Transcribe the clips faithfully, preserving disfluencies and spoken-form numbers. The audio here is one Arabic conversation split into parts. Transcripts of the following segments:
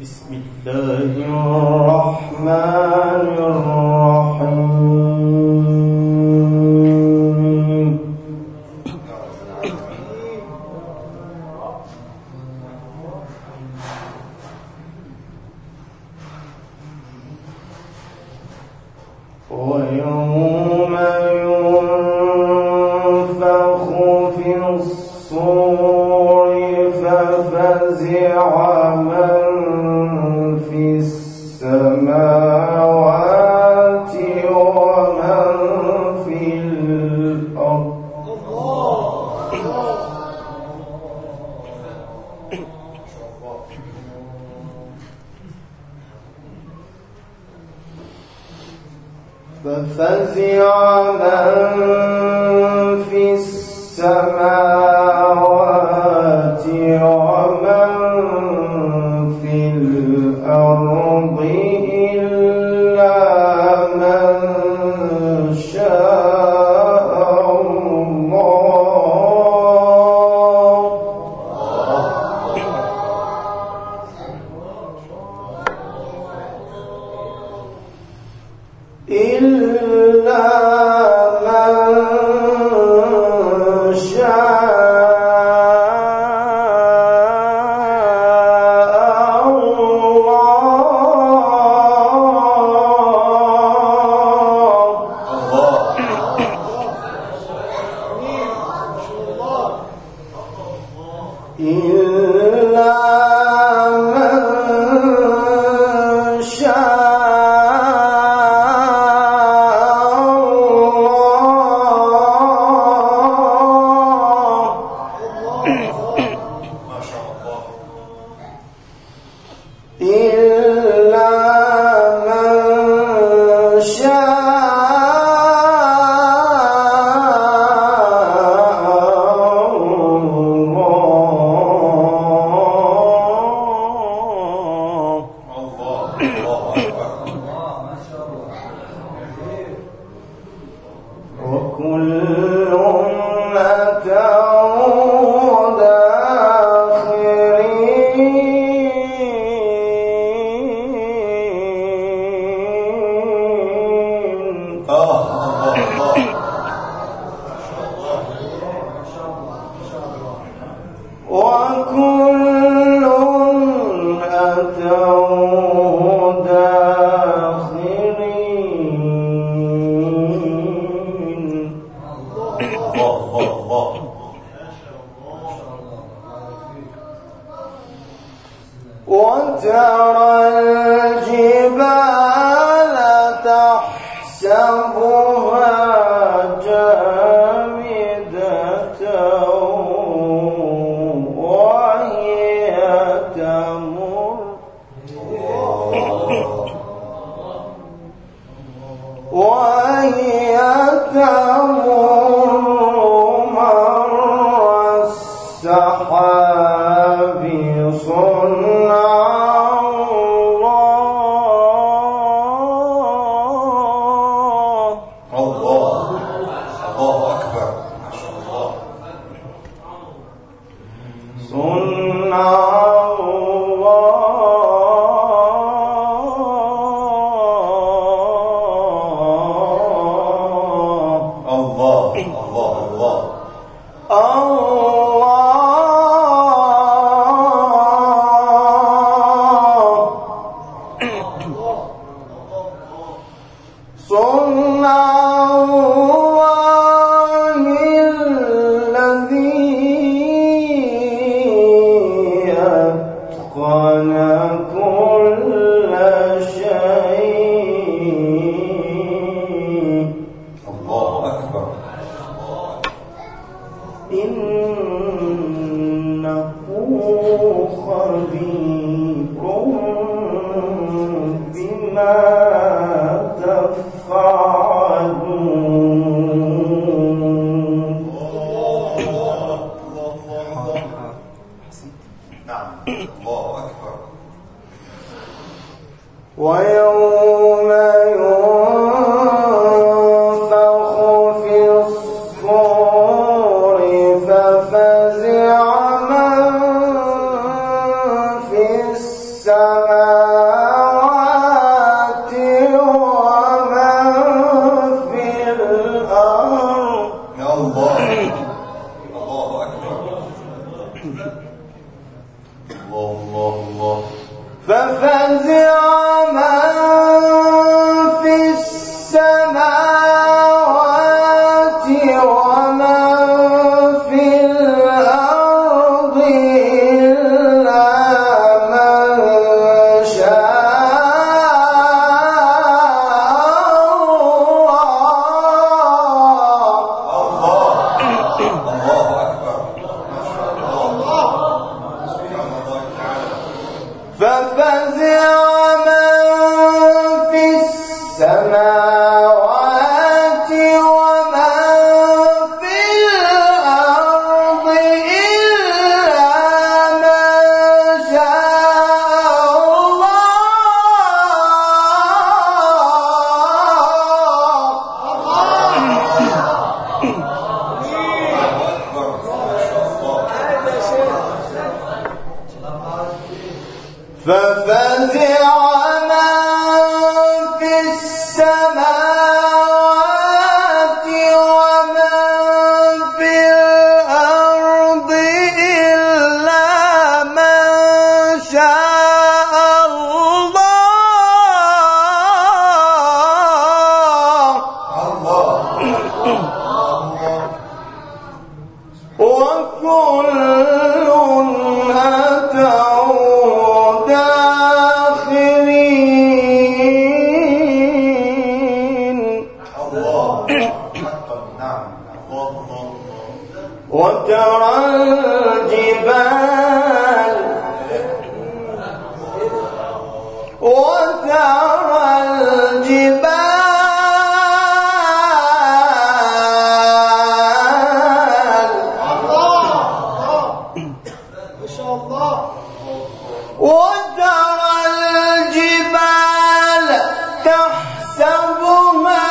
بسم الله الرحمن الرحيم. ويوم ينفخ في الصور ففزع من في السماوات ومن في الأرض ففزع من في السماوات ومن في الأرض إلا من شاء الله إلا من شاء الله إلا من وترى الجبال تحسبها جامدة وهي تمر وهي تمر مر السحاب صنع ويوم ينفخ في الصور ففزع من في السماوات السماوات ومن في الأرض. يا الله، الله أكبر، الله الله الله. ففزع من في السماوات ومن في الأرض إلا من ففزع من في السماوات ومن في الأرض إلا من شاء الله. وكل أتوا داخرين. وترى الجبال وترى الجبال وترى الجبال تحسبها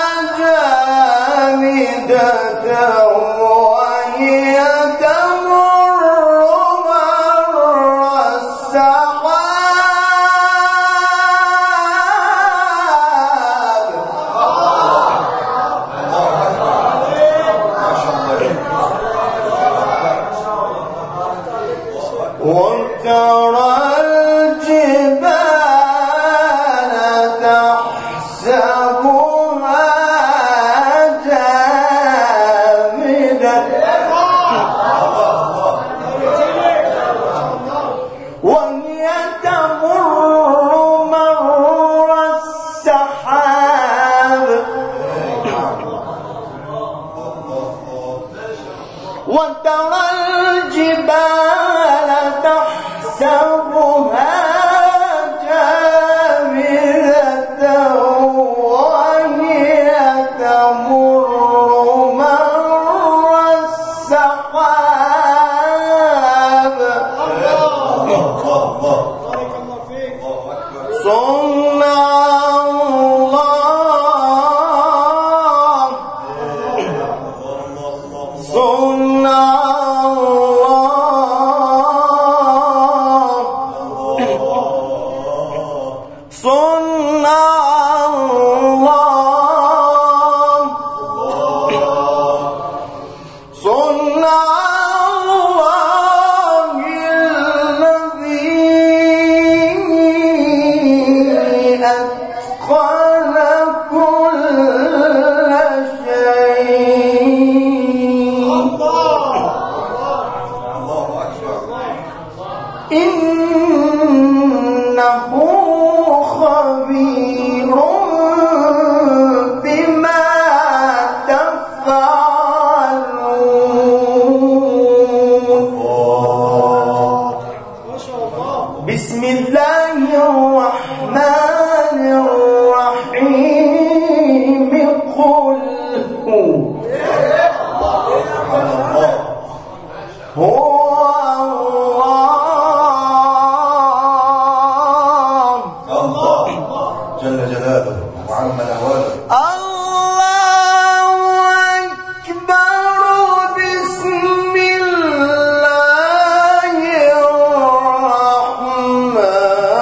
جامدة وهي تمر مر السحاب. وترى الجبال تحسبها جامدة وهي تمر مر السحاب. وترى الجبال تحسبها جامدة وهي تمر مر السحاب. صنع الله صنع إنه خبير بما تفعلون. بسم الله الرحمن الرحيم. قل هو جل جلاله وعم نواله. الله أكبر. بسم الله الرحمن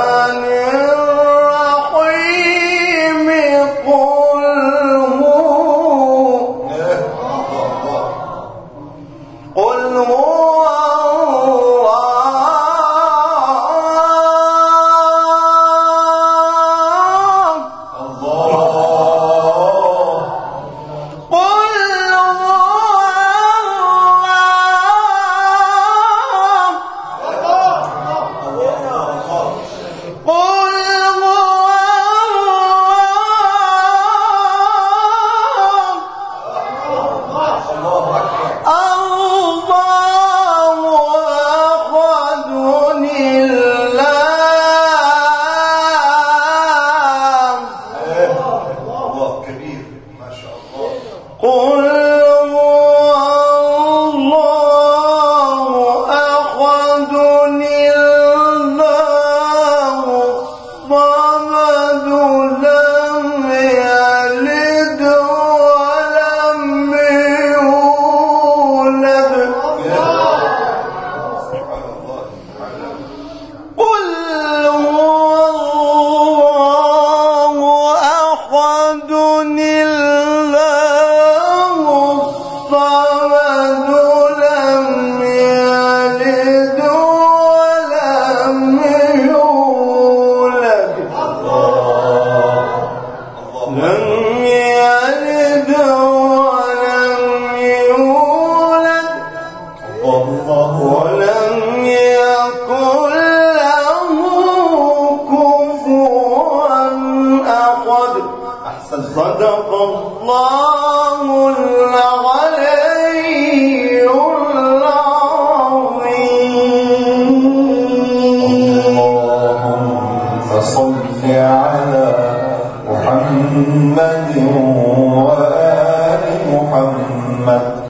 على محمد وآله